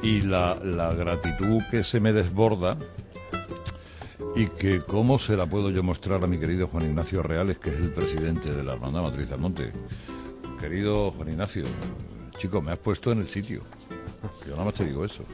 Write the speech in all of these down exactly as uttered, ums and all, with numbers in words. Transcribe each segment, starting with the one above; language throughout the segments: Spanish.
y la, la gratitud que se me desborda, y que cómo se la puedo yo mostrar a mi querido Juan Ignacio Reales, que es el presidente de la Hermandad Matriz del Monte. Querido Juan Ignacio, chico, me has puesto en el sitio. Yo nada más te digo eso.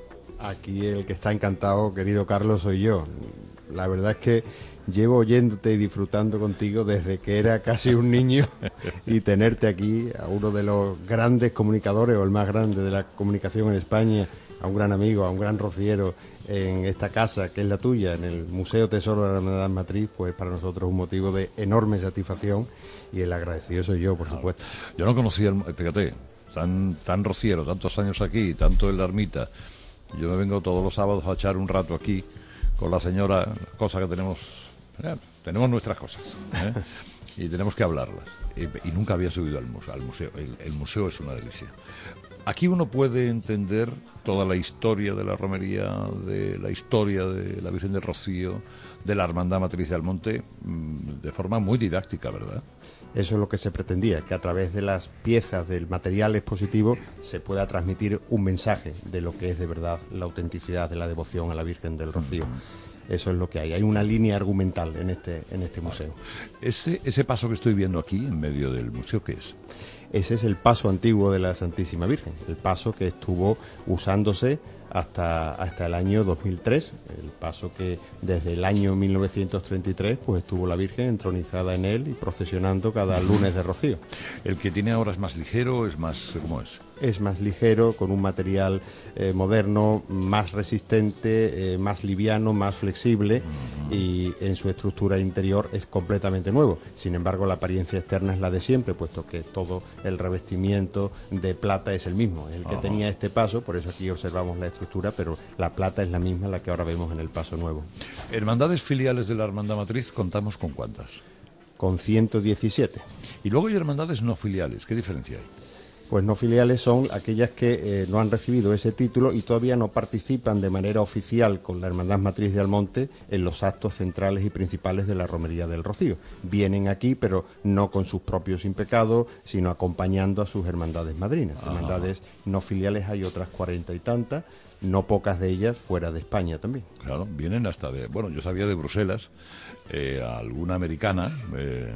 Aquí el que está encantado, querido Carlos, soy yo. La verdad es que llevo oyéndote y disfrutando contigo desde que era casi un niño, y tenerte aquí, a uno de los grandes comunicadores, o el más grande de la comunicación en España, a un gran amigo, a un gran rociero, en esta casa que es la tuya, en el Museo Tesoro de la Hermandad Matriz, pues para nosotros es un motivo de enorme satisfacción, y el agradecido soy yo, por supuesto. Yo no conocía, el, fíjate, tan, tan rociero, tantos años aquí, tanto en la ermita. Yo me vengo todos los sábados a echar un rato aquí con la señora, cosa que tenemos, eh, tenemos nuestras cosas, ¿eh? Y tenemos que hablarlas. Y, y nunca había subido al museo. Al museo. El, el museo es una delicia. Aquí uno puede entender toda la historia de la romería, de la historia de la Virgen del Rocío, de la Hermandad Matriz del Monte, de forma muy didáctica, ¿verdad? Eso es lo que se pretendía, que a través de las piezas del material expositivo se pueda transmitir un mensaje de lo que es de verdad la autenticidad de la devoción a la Virgen del Rocío. Eso es lo que hay. Hay una línea argumental en este, en este museo. Ese, ese paso que estoy viendo aquí, en medio del museo, ¿qué es? Ese es el paso antiguo de la Santísima Virgen, el paso que estuvo usándose hasta, hasta el año dos mil tres, el paso que desde el año mil novecientos treinta y tres pues estuvo la Virgen entronizada en él y procesionando cada lunes de Rocío. ¿El que tiene ahora es más ligero, es más, cómo es? Es más ligero, con un material eh, moderno, más resistente, eh, más liviano, más flexible, uh-huh. Y en su estructura interior es completamente nuevo. Sin embargo, la apariencia externa es la de siempre, puesto que todo el revestimiento de plata es el mismo, es el que uh-huh. tenía este paso, por eso aquí observamos la estructura, pero la plata es la misma, la que ahora vemos en el paso nuevo. ¿Hermandades filiales de la Hermandad Matriz contamos con cuántas? Con ciento diecisiete. Y luego hay hermandades no filiales, ¿qué diferencia hay? Pues no filiales son aquellas que eh, no han recibido ese título y todavía no participan de manera oficial con la Hermandad Matriz de Almonte en los actos centrales y principales de la Romería del Rocío. Vienen aquí, pero no con sus propios impecados, sino acompañando a sus hermandades madrinas. Ajá. Hermandades no filiales hay otras cuarenta y tantas, no pocas de ellas fuera de España también. Claro, vienen hasta de... Bueno, yo sabía de Bruselas, eh, alguna americana... Eh,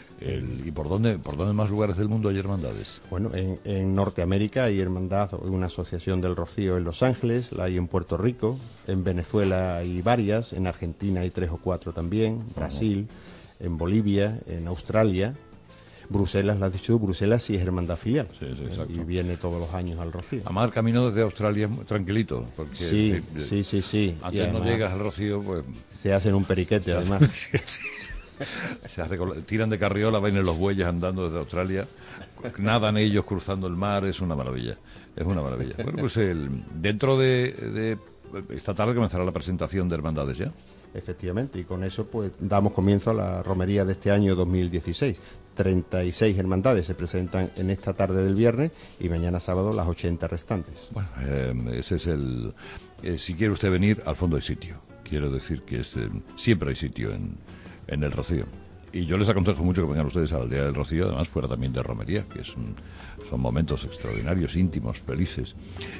El, ¿Y por dónde por dónde más lugares del mundo hay hermandades? Bueno, en, en Norteamérica hay hermandad, una asociación del Rocío en Los Ángeles, la hay en Puerto Rico, en Venezuela hay varias, en Argentina hay tres o cuatro también, Brasil, uh-huh. en Bolivia, en Australia. Bruselas, lo has dicho, Bruselas sí es hermandad filial, sí, sí, exacto. Y viene todos los años al Rocío. Además, el camino desde Australia es tranquilito, porque sí, eh, sí, sí, sí. Antes no llegas al Rocío, pues... Se hacen un periquete, además. sí, sí, sí. Se hace, tiran de carriola, vienen los bueyes andando desde Australia, nadan ellos cruzando el mar, es una maravilla, es una maravilla. Bueno, pues el, dentro de, de esta tarde comenzará la presentación de hermandades ya. Efectivamente, y con eso pues damos comienzo a la romería de este año dos mil dieciséis. treinta y seis hermandades se presentan en esta tarde del viernes y mañana sábado las ochenta restantes. Bueno, eh, ese es el... Eh, si quiere usted venir, al fondo hay sitio. Quiero decir que es, eh, siempre hay sitio en... en el Rocío. Y yo les aconsejo mucho que vengan ustedes a la aldea del Rocío, además fuera también de romería, que es un, son momentos extraordinarios, íntimos, felices.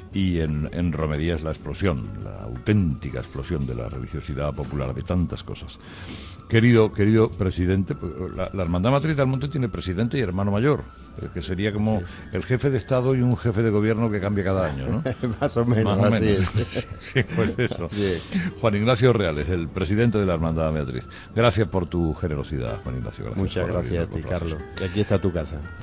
Y en, en romería es la explosión, la auténtica explosión de la religiosidad popular, de tantas cosas. Querido, querido presidente, la, la Hermandad Matriz del Monte tiene presidente y hermano mayor, que sería como sí. el jefe de Estado y un jefe de gobierno que cambia cada año, ¿no? Más o menos, Más o así menos. es. Sí, pues eso. Sí. Juan Ignacio Reales, el presidente de la Hermandad Matriz. Gracias por tu generosidad, Juan Ignacio. Gracias. Muchas gracias a ti, Carlos. Y aquí está tu casa.